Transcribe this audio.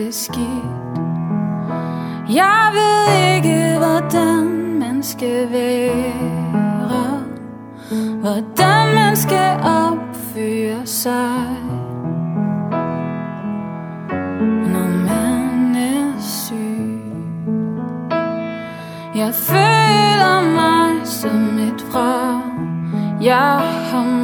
det skidt. Jeg ved ikke, hvordan man skal være, hvordan man skal opføre sig, når man er syg. Jeg føler mig som et vrag. Jeg har